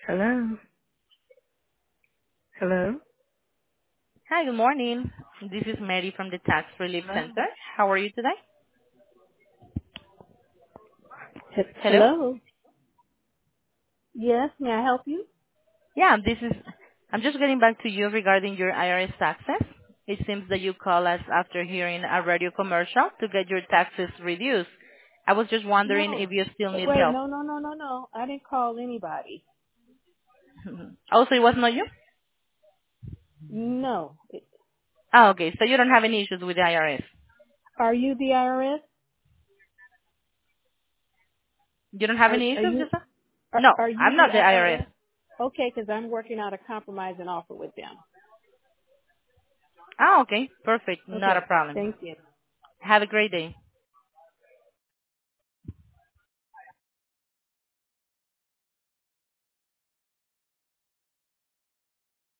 Hello? Hello? Hi, good morning. This is Mary from the Tax Relief Hello? Center. How are you today? Hello? Hello? Yes, may I help you? Yeah, I'm just getting back to you regarding your IRS taxes. It seems that you called us after hearing a radio commercial to get your taxes reduced. I was just wondering if No. you still need Wait, help. no. I didn't call anybody. Also, it was not you? No. Oh, okay. So you don't have any issues with the IRS. Are you the IRS? You don't have Are, any are issues, you Lisa? No, are you I'm the not the IRS. IRS? Okay, because I'm working out a compromising offer with them. Oh, okay. Perfect. Not a Okay. problem. Thank you. Have a great day.